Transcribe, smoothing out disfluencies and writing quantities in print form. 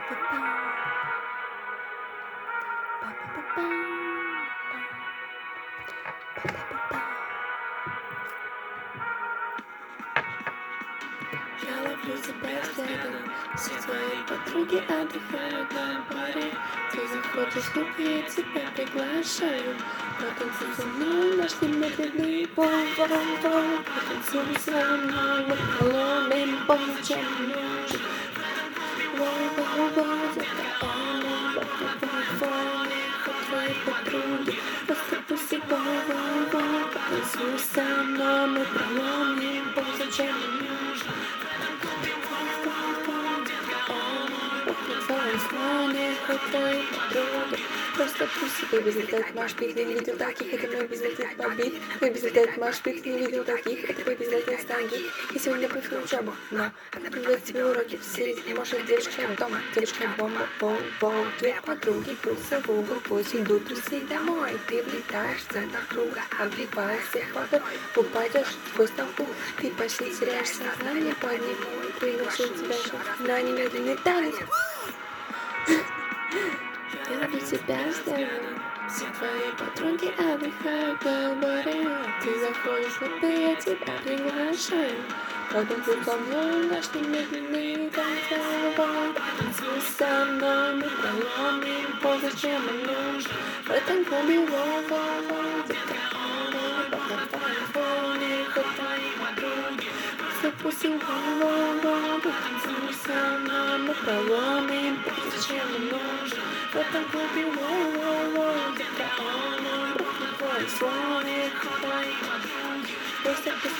Я ловлю тебя взглядом, все твои подруги отдыхают на баре. Ты заходишь в клуб, я тебя приглашаю. Потанцуй со мной, наш медленный пол-пол-пол. Потанцуй со мной, мы поломим пол, чем нужен. Воу-воу-воу, закаляем, воу-воу-воу, твои подруги. Просто пусть воу-воу-воу. Потанцуй со мной, мы поломим пол, зачем нужен. Твои подруги. Просто пусть ты безлетает маш пик, не видел таких, это мой безлетает побит. Твой безлетает маш пик, не видел таких, это твой безлетает станги. И сегодня пошел учебу, но как придать тебе уроки все, может девушка дома, девушка бомба, воу-воу. Две подруги пульса в угол, пусть идут усы домой. Ты влетаешь в центр круга, обливаешь всех вокруг, упадешь сквозь толпу. Ты почти теряешь сознание под ним, приглашу тебя, но немедленный танец. Я люблю тебя вдвоем. Все твои подруги отдыхают на баре. Ты заходишь в клуб, я тебя приглашаю. Потанцуй со мной, наш немедленный танцевал. Потанцуй со мной, мы поломим пол, зачем он нужен. В этом клубе воу-воу-воу, закаляем, воу-воу-воу, не хватай подруги. Запусти воу-воу-воу, потанцуй со мной, мы поломим пол, зачем он нужен. В этом клубе воу-воу-воу, закаляем, воу-воу-воу, не хватай подруги. Просто